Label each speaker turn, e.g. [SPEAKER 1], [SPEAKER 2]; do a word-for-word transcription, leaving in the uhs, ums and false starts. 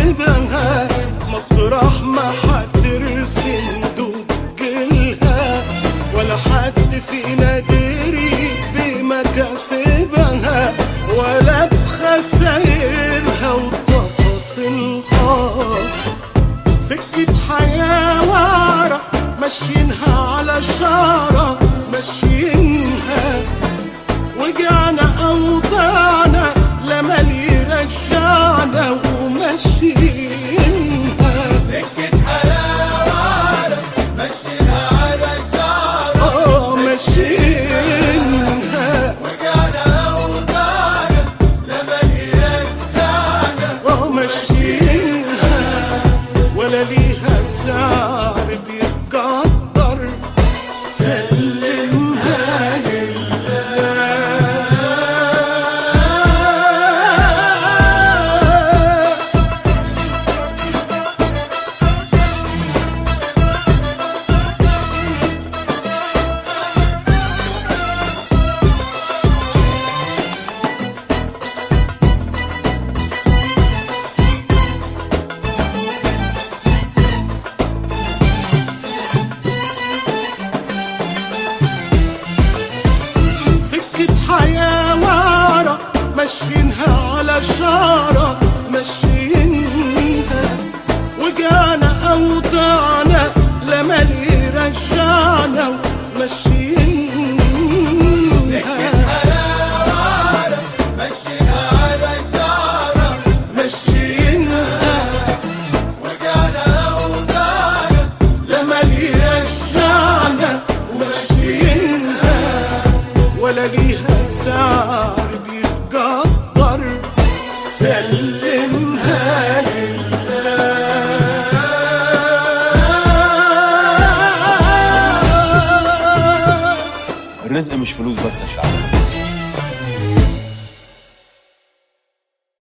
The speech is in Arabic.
[SPEAKER 1] كاسبها، مطرح ما حترسم دجلها، ولا حد فينا دري بمكاسبها ولا بخسايرها وتفاصيلها. سكة حياة وعرة ماشيينها على شارة ماشيينها، وجعنا أوضاعنا لمن يرجعنا وماشيينها.
[SPEAKER 2] سكة حياة وعرة ماشيينها على شارة
[SPEAKER 1] اه ماشيينها،
[SPEAKER 2] وجعنا أوضاعنا لمن يرجعنا
[SPEAKER 1] اه ماشيينها. ولا ليها سعر بيتقدر، سلمها لله. سكة حياة وعرة ماشيينها على شارة ماشيينها، وجعنا أوضاعنا لمن يرجعنا وماشيينها.
[SPEAKER 2] حياة وعرة ماشيينها على شارة
[SPEAKER 1] ماشيينها،
[SPEAKER 2] وجعنا أوضاعنا
[SPEAKER 1] لمن يرجعنا وماشيينها. ولا ليها سعر بيتقدر، سلمها لله.
[SPEAKER 3] الرزق مش فلوس بس يا شعب.